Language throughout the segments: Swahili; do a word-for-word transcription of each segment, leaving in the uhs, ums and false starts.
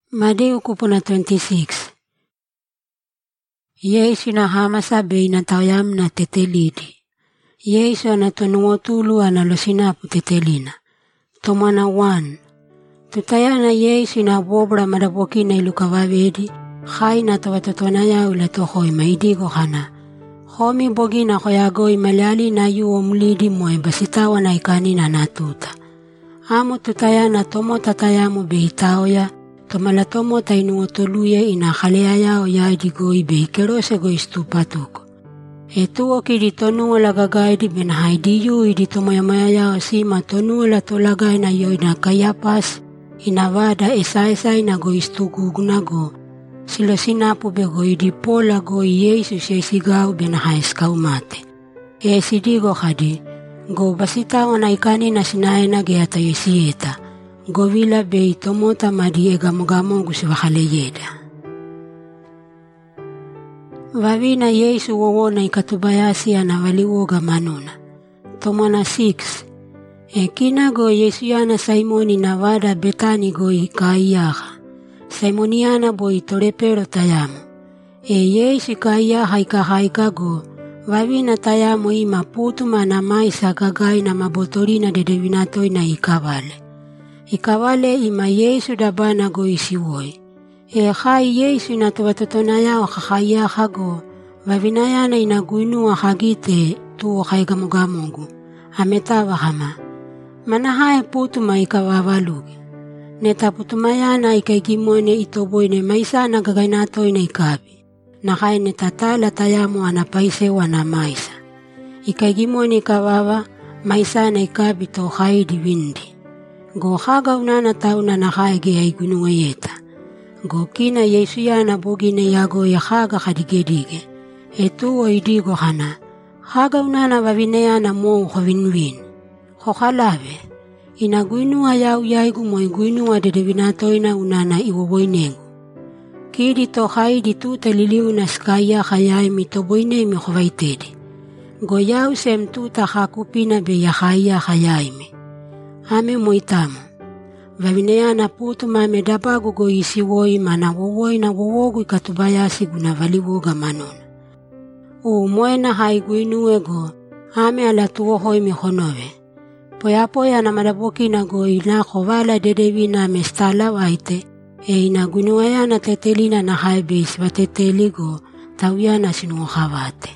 Mateo kupuna twenty-six. Yesu na hamasa bei na tayam na tetelidi. Yesu anatonuo tulu analosinapu tetelina. Tomana one. Tutayana Yesu na bobra madaboki na ilukavavedi. Khai na tawatotona ya ulatohoi maidigo hana. Homi bogi na koyagoi malyali na yu omlidi moe basitawa na ikani na natuta. Amo tutayana tomo tatayamu bei taoya. Tomala tomo tainuo toluye ina khalea yao ya digoi bei kerose go istupatuko. Etuo kiri tonuo lagagaidi ben haidiyu idi tomo yamaya yao sima tonuo la tolaga ina yo ina kayapas ina vada esa esa ina go istuguguna go. Silo sinapu bego idi pola go Yesu sesigau ben haiskau mate. E sidigo hadi go basita wana ikani na sinaena geata yesieta. Govila bei tomota madi egamogamo gusiwahale yeda. Vavina Yesu wawona ikatubayasi anawaliwoga manuna. Tomana six. Ekina go Yesu yana Simoni na vada betani go ikaiyaha. Simoniana bo itorepero tayamu. E Yesu ikaiyaha ikahaika go. Vavina tayamu ima putu mana maisa gagai na mabotorina dedewinatoi na ikavale. Ikawale ima Yesu dabana go isiwoi. E khai Yesu na tawatotona yao kakaya hago. Vavinayana inaguinua hagite tuo haigamugamungu. Ametawa hama. Manahae putu maikawavalugi. Neta putumayana ikaigimone itoboine maisana gagainatoine ikabi. Nahae netatala tayamu anapaise wana maisa. Ikaigimone ikawawa maisana ikabi to haidi windi. Go haga unana tauna na haege ya igunuwe yeta. Go kina Yesu yana bogine yago ya haga hadigedige. Etuo idigo hana. Haga unana vavineyana mo hovinwin. Hohalave. Inaguinua yau yaigu mo iguinua dedevinatoina unana iwoboinengu. Kiri to haidi tuta liliu na skaya hayai mitoboine mi hovaitedi. Go yau sem tuta hakupina be ya haya hayaimi. Ame moitamu. Vavineyana putu mame dabagu go isiwoi mana wowoi na wowogu ikatubayasi guna valiwoga manuna. U moena haiguinue go. Ame alatuo hoi mihonowe. Poya poya na madaboki na go ina kovala dedevi na mestala waite. E ina guinuayana tetelina na haibis vateteli go. Tawiana sinuohavate.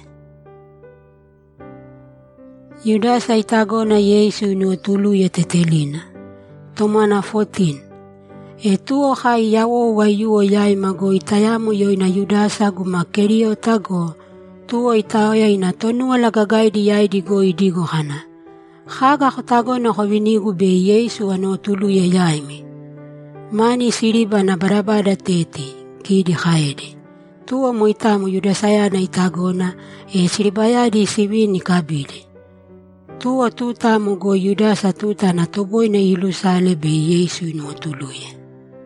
Yudasa itago na Yesu inuotulu ye tetelina. Tomana fourteen. E tuo hai yawo wayuo yai mago itayamu yo ina Yudasa gumakerio tago. Tuo itaoya ina tonua lagagaidi yai digo idigo hana. Haga hotago na hovinigu be Yesu anotulu ye yaimi. Mani siriba na barabada teti. Kidi haede. Tuo moitamu Yudasaya na itagona. E siribayadi sivini kabili. Tuo tuta mugo Yudasa tuta na toboi na ilusale be Yesu inuotuluye.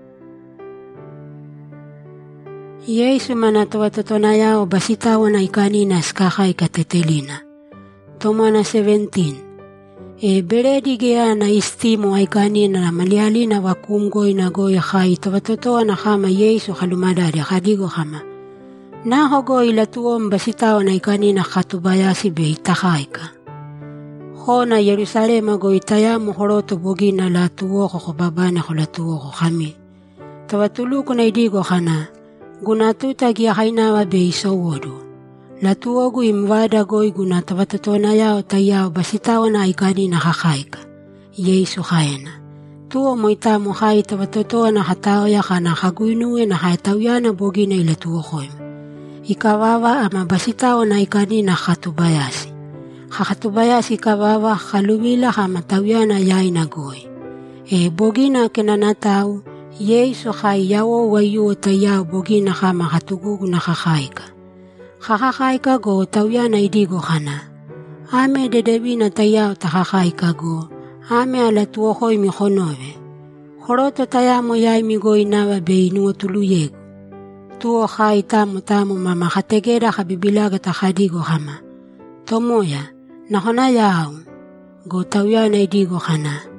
Yesu manatawatotona yao basitawa na ikani na skaha ikatetelina. Tomana seventeen. E beredi gea na istimo aikani na maliali na wakumgo inago ya hai tawatotoa na hama Yesu halumadari hadigo hama. Nahogo ilatuo mbasitawa na ikani na khatubayasi be itahaika. Hona Yerusalema go itayamu horoto bogina la tuo ko babana ko la tuo ko kami. Tawatulu ko na idigo hana. Gunatuta gia hainawa be isowodu. La tuo gu imwada go iguna tawatotona yao tayao basitawa na ikani na hakaika. Yesu haena. Tuo moitamu hai tawatotoa na hatao ya hana haguinue na haitawiana bogina ila tuo hoim. Ikawawa ama basitawa na ikani na hatubayasi. Hakatubayasi kawawa halubila hamatawiana yai na goi. E bogina kenanatau, Yesu hai yawo wayu tayao bogina hama hatugugu na hakaika. Hakaika go tawiana idigo hana. Ame dedewina tayao tahakaika go. Ame alatuo hoi mihonowe. Horoto tayamo yai migo inawa be inuotulu yegu. Tuo hai tamu tamu mama hategera habibilaga tahadigo hama. Tomoya. Na hona yao, go tawiana idigo hana.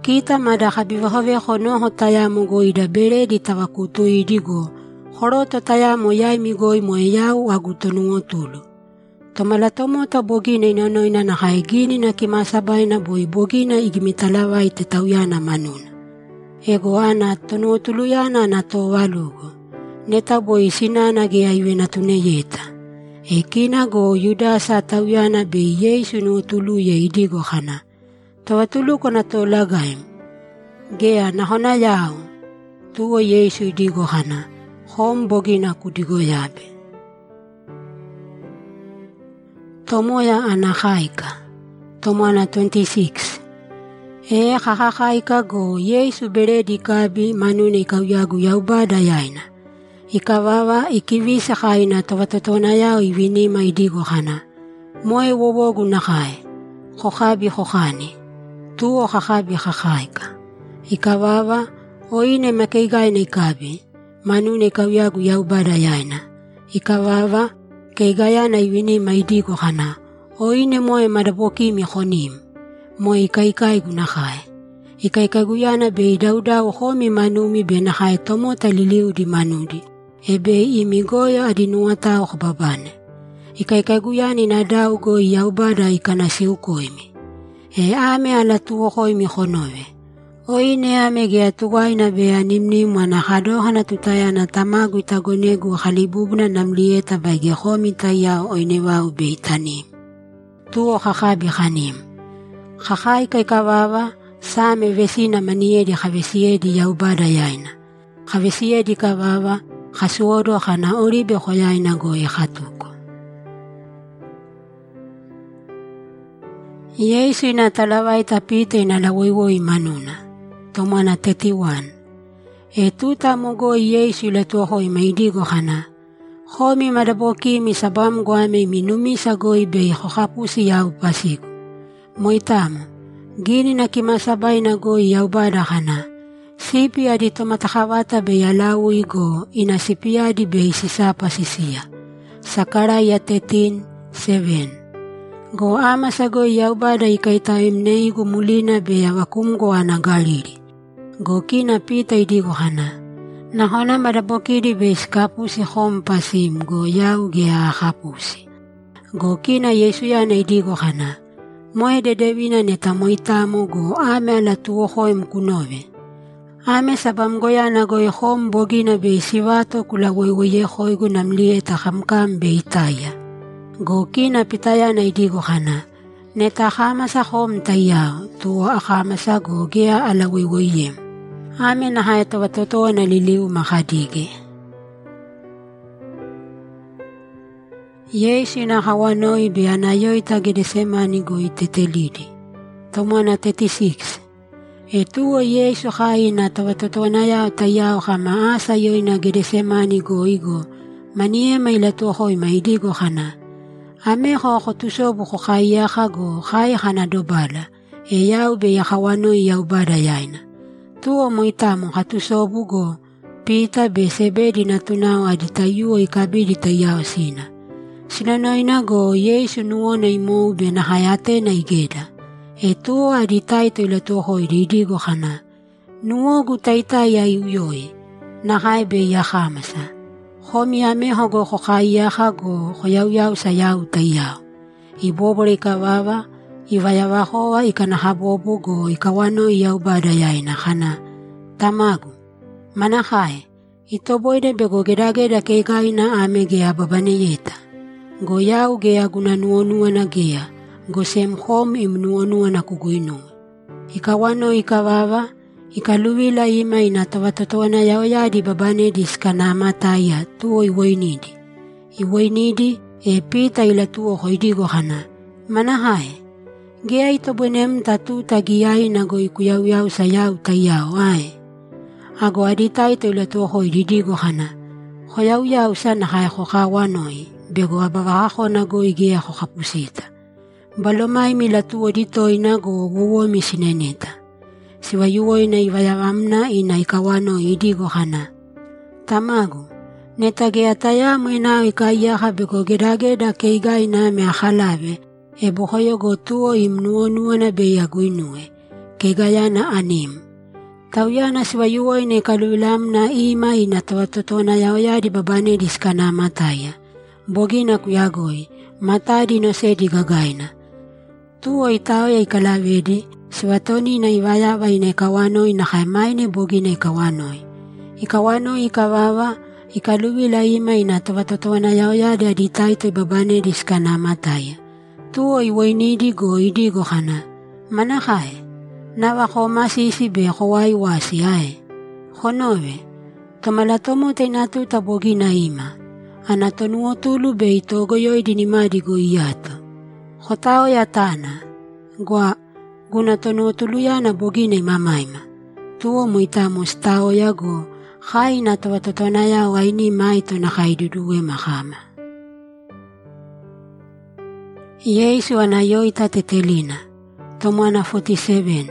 Kita mada kabivahove honoho tayamu go ida beredi tawakutu idigo. Horoto tayamu yai migoi mo yau agutonuo tulu. Tomalatomo ta bogina inonoina na haigini na kimasabay na boy bogina igimitalaway tetawyana manuna. Ego ana tonuo tuluyana na to walugo. Neta boy sinana ge aywe na tuneyeta. Ekina go yudasa tawyana be Yesu no tuluye idigo hana. Tawatulu ko na to lagayim. Gea na hona yao. Tuwo Yesu idigo hana. Hom bogina kudigo yabe. Tomoya anahaika. Tomana twenty-six. E hahahaika go Yesu beredi kabi manune ikawyagu yaubada yaina. Ikawawa ikivisa kaina tawatotona yao ivinima idigo hana. Moe wowogu nakae. Hokabi hokani. Tuo hakabi hakaika. Ikawawa oine makeigai na ikabi. Manune ikawyagu yaubada yaina. Ikawawa keigaya na ivinima idigo hana. Oine moe madabokimi honim. Moe ikaikai gunakae. Ikaikaguyana be idaudaw homi manumi be nakae tomo taliliu di manudi. Ebe imigoyo adinuata o kababane. Ikaikaguyani na daw go yaubada ikanasiuko imi. E ame alatuo ko imi honove. Oine ame geatuway na be animnim wanakadoha na tutaya na tamagu itagonegu halibubna namlieta bage homi taya oinewau be itanim. Tuo kakabi kanim. Kakai kay kawawa same vesina maniedi kavesiedi yaubada yaina. Kavesiedi kawawa kasuodo kana oribe koyaina go ikatuko. Yesu ina talaway tapite ina lawiwoy manuna. Tomana thirty-one. E tuta mogo Yesu latuhoy maidigo kana. Homi madabokimi sabam guame minumisa goy be hokapusi yau pasigo. Moitamo, gini na kimasabay na goy yaubada kana. Sipi adi tomatakawata be yalawi go inasipi adi be isisapa sisiya. Sakaraya thirteen seven. Go ama sa goy yaubada ikaitayim neigo mulina be yawakumgo anagaliri. Go kina pita idigo hana. Nahona madabokidi be iskapusi hom pasim go yau gea akapusi. Go kina Yesu yana idigo hana. Moe de devina neta moitamo go ame ala tuo hoi mkunove. Ame sabam goyana goy hom bogina be sivato kula goygoye hoi gu namlieta hamkam be itaya. Go kina pitaya na idigo hana. Neta hamasa hom tayao tuo akamasa go gea ala goygoyem. Ame na hayata watoto na liliu makadige. Yesu na hawanoi be anayoy tagedesemani go itetelidi. Tomana thirty-six. E tuo Yesu hai na tawatoto na yao tayao kama asa yoy na gedesemani go igo. Manie mailatuo hoi maidigo hana. Ame ho kotusobu ko kaya go hai hana dobala. E yao be ya hawanoi yao bada yaina. Tuo moitamo hatusobu go. Pita be sebedi na tunao aditayuo ikabidi tayao sina. Sinanoina go Yesu nuona imo be na hayate na igeda. E tuo aditay to ilatuo hoi didigo hana. Nuo gutaytay ay uyoy. Na hai be yakamasa. Homi ame hogo kokaya hago koyaw sa yaw tayaw. Ibobore kawawa. Iwayawahowa ikanahabobo go ikawano iyaw badayay na kana. Tamago. Manakay. Ito boy de bego gedageda keikay na ame gea babaneyeta. Go yaw gea gunanuonua na gea. Go sem hom imnuonua na kuguinu. Ikawano ikawawa. Ikaluwila ima inatawatotoa na yaw yadi babane diskanama taya tuo iwainidi. Iwainidi e pita ila tuo hoidigo hana. Manakay. Gea ito buenem tatu tagiyay na go ikuyaw-yaw sa yaw tayaw ay. Ago adita ito ilato ko ididigo hana. Koyaw-yaw sa nakayakokawanoy. Bego ababako na go igiya ko kapusita. Balomay milatuo dito na go guwo mi sineneta. Siwayuwoy na iwayawam na ina ikawano idigo hana. Tamago. Neta gea taya mo ina ikaya ka bego gedageda keigay na me akalabe. E bohoyo go tuo imnuo-nuo na beya guinue. kegayana anim. Tauyana siwayuoy na ikalulam na ima inatawatoto na yaoyadi babane diskana mataya. Bogi na kuyagoy, matadi no se di gagayna. Tuo itao ya ikalavedi, siwatoni na iwayaway na ikawanoy na kaimay ni bogi na ikawanoy. Ikawanoy ikawawa, ikaluwi la ima inatawatoto na yaoyadi aditay to babane diskana mataya. Tuo iwainidigo idigo kana. Manakay, nawa ko masisibe ko waiwasi ay. Konowe, tomalatomo tay natuta bogi na ima. Anatonuo tulu be itogo yoy dinimadigo iyato. Kotao yatana, gwa gunatonuo tulu yana bogi na imamaima. Tuo muitamos tao yago, kai natawatotona ya waini maito na kaiduduwe makama. Yesu anayoy tatetelina. Tomana forty-seven.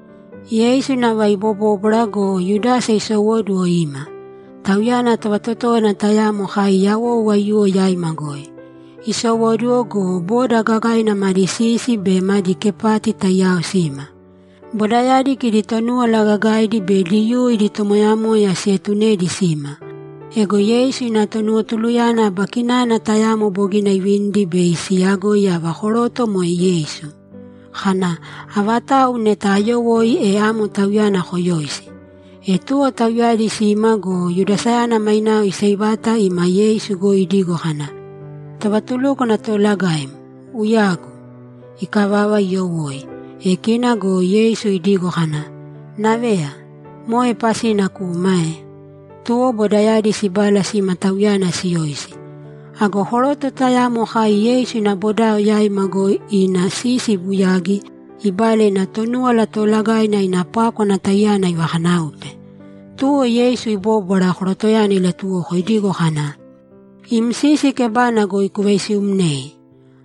Yesu na waibobo brago yudasa isowodu o ima. Tauyana tawatoto na tayamo kai yawo wayu yai magoy. Isowodu ogo boda gagay na marisisi be madi kepati tayao sima. Bodayadi kiditonu ala gagay di be liyu iditomoyamo ya setune di sima. Ego Yesu na tonu tuluyana bakina na tayamo bogi na iwindi be isiago ya bakoroto mo Yesu. Hana, avata une tayo woi e amo tauyana koyoisi. E tuo tauyadi si imago, yudasayana mainao isaibata ima Yesu go idigo hana. Tabatuluko na tolagaim, uyago, ikawawa yo woi. E kinago Yesu idigo hana. Navea, moe pasi na kuumae. Tuo bodayadi si bala si matauyana si yoisi. Ago horoto tayamo kai Yesu na bodao yai mago ina sisi buyagi, ibale na tonua la tolagay na inapako na tayana iwahanaupe. Tuo Yesu ibobora horoto yani la tuo hoidigo hana. Imsisi kebana go ikuwesi umnei.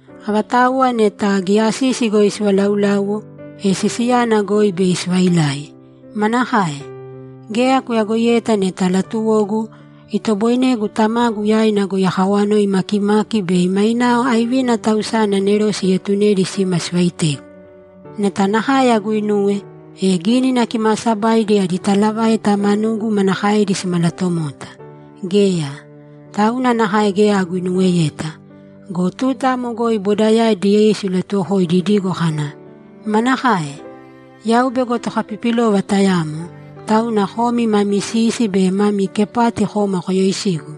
Abatawa neta giasisi go iswalaulawo, e sisiyana go ibe iswailai. Manahae, gea kuyagoyeta neta la tuogu, itoboine gutamagu yai na goyahawano imakimaki be imainao aivina tausana nero siyetuneri simaswaitek. Netanahaya guinue, e gini na kimasabay di aditalabay tamanugu manahay di simalatomota. Gea, tauna nahay gea guinue yeta. Gotuta mo goy bodaya di Yesu leto hoy didigo hana. Manahay, yaube goto kapipilo watayamo. Tau na homi mamisisi be mami kepati homa koyoisigu.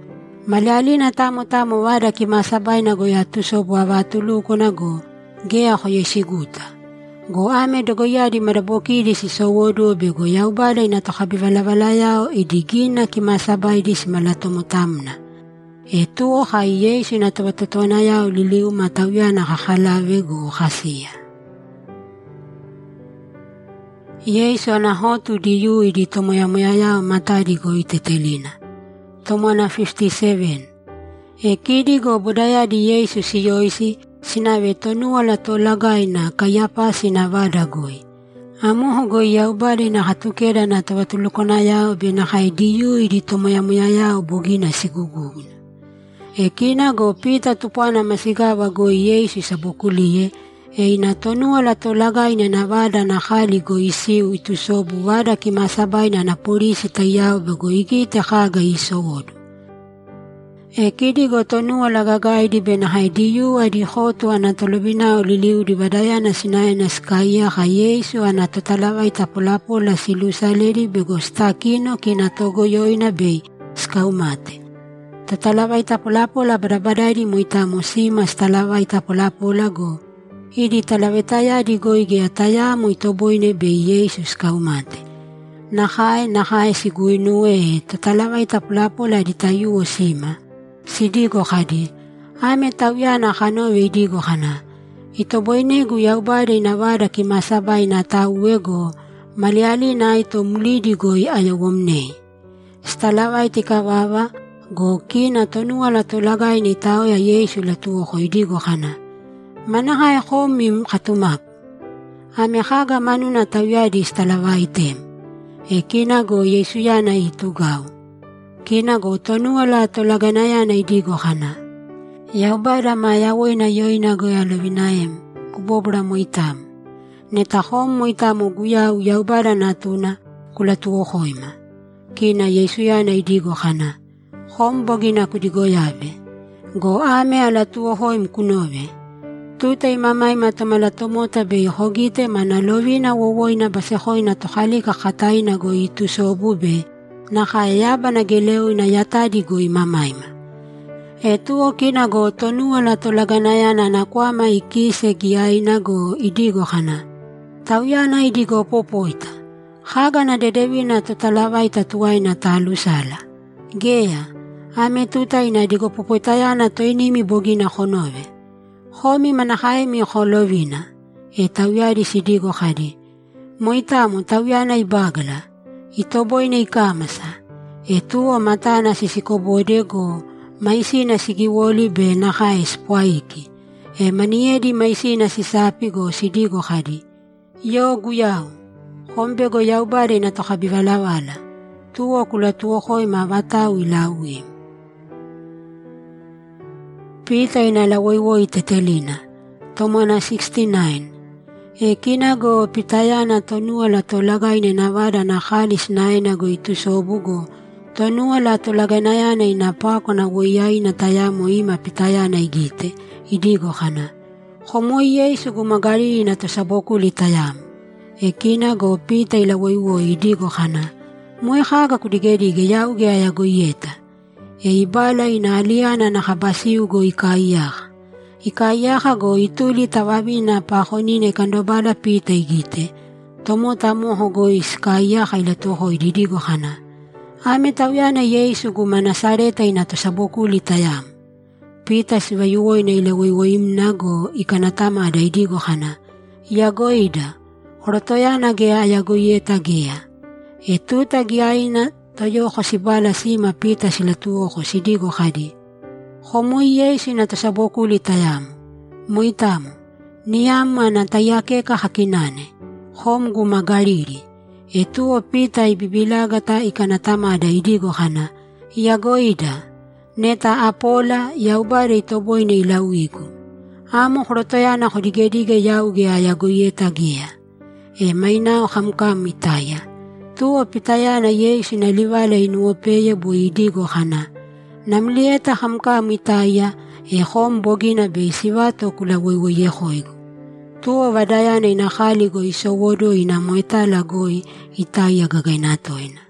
Maliali na tamo-tamo wada kimasabay na goyatuso buavatuluko na go, gea koyoisiguta. Go ame do goyadi marabokidi si sowodo be goyaw balay na tokabivalavalayao idigin na kimasabay di si malatomotamna. Etuo kay Yesu na tawatotonayaw liliw matawya na kakalawe go kasiya. Yesu anahotu diyu idi tomoyamoyayao matadi go itetelina. Tomana fifty-seven. E kidi go budaya di Yesu siyoisi sinawe tonua la tolagay na kayapa sinavada goy. Amuho goy yaubali na katukeda na tawatulukonayao binakay diyu idi tomoyamoyayao bugina siguguguna. E kina go pita tupana masigawa goy Yesu sa bukuliye. E inatonua la tolagay na navada na khali go isiu itusobu wada kimasabay na na polisi tayaw bago ikita kaga isowodo. E kidi go tonua la gagay di benahay diyu adi hoto anatolobina uliliu di badaya na sinay na skaya ka Yesu anatotalaway tapolapo la silusaleri bego stakino kinatogoyoy na bay skaumate. Tatalaway tapolapo la badabaday di muitamusima stalaway tapolapo la go. Idi talawetaya di goige ataya mo itoboyne be Jesus kaumate. Nakay nakay si guinue tatalaway taplapo la di tayo o sima. Sidigo kadi, ame tawya na kano digo kana. Itoboyne guyaw bade na wada kimasabay na tawego, maliali na ito mulidi goy ayawomne. Stalaway tikawawa, go kina tonua la tolagay ni tao ya Yesu la tuo koy digo kana. Manahay ko mim katumap. Ame kaga manu na tawyadi stalaway tem. E kinago Yesu yana itugaw. Kinago tonuala tolaganaya na idigo kana. Yaubada mayawoy na yoy na goy alawinayem. Kubobra mo itam. netahom moitamo guyau yaubara natuna kula tuo hoima. Kina Yesu yana idigo hana. Hom bogina kudigo yabe. Go ame ala tuo hoim kunove. Tuta imamai matamala tomota be hogite manalovina wowoina basehoina tohalika khataina go itusobu be. Nakayaba na geleu na yatadi go imamaima. E tuo kina go tonua la tolaganayana na kwama ikise giaina go idigo hana. Tauyana idigo popoita. Haga na dedewina totalawaita tuwaina talusala. Gea, ame tuta ina idigo popoitayana toinimi bogina honove. Homi manahaimi holovina. E tauyari sidigo hadi. Moitamu tauyana ibagala. Itoboina ikamasa. E tuo matana sisikobodego. Maisina sigiwoli be nahae spwaiki. E maniedi maisina sisapigo sidigo hadi. Yo guyau. Hombego yaubare na tokabivalawala. Tuo kula tuo hoi mabatau ilawi. Pita inalawaiwoi tetelina. Tomana sixty-nine. E kinago pitayana tonua la tolagaine navada na khalis naena go itusobugo. Tonua la tolaganayana inapako na woyai na tayamo ima pitayana igite. Idigo hana. Homoi Yesu gumagari na tosaboku li tayamu. E kina go pita ilawaiwo idigo hana. Mwe haga kudigedige yauge ayago yeta. E ibala inaaliana na habasiu go ikaiyaha. Ikaiyaha go ituli tawabina pahonine kandobala pita igite. Tomo tamoho go iskaiyaha ilatoho idigo hana. Ame tawiana Yesu gumanasareta inatosaboku li tayamu. Pita siwayuwo ina ilawaiwo imnago ikanatama ada idigo hana. Yagoida. Horotoyana gea yagoyeta gea. E tuta giaina toyo hosibala sima pita silatuo hosidigo hadi. Homoi Yesu na tasaboku li tayamu. Muitamu. Niyama na tayakeka hakinane. Hom gumagaliri. E tuo pita ibibilagata ikanatama da idigo hana. Yagoida. Neta apola yaubare itoboine ilawigu. Amo horotoyana hodigedige yauge ayagoyeta gea. E mainao hamka mitaya. Tuo pitayana Yesu na liwala inuopeye buidigo hana. Namlieta hamka mitaya e hom bogina be siwato kula wewe yehoigo. Tuo vadayana inakhaligo isowodo inamoita lagoi itaya gagainatoina.